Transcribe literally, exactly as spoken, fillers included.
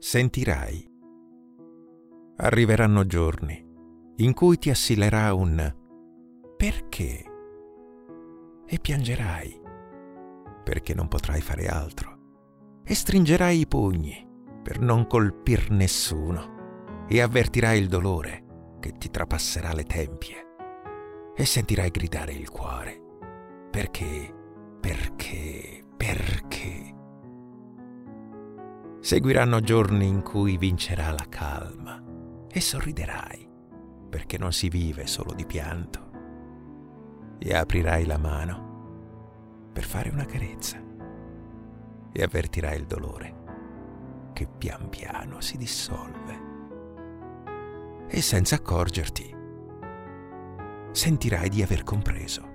sentirai. Arriveranno giorni in cui ti assilerà un perché e piangerai perché non potrai fare altro e stringerai i pugni per non colpir nessuno e avvertirai il dolore che ti trapasserà le tempie e sentirai gridare il cuore perché, perché, perché. Seguiranno giorni in cui vincerà la calma e sorriderai perché non si vive solo di pianto e aprirai la mano per fare una carezza e avvertirai il dolore che pian piano si dissolve e senza accorgerti sentirai di aver compreso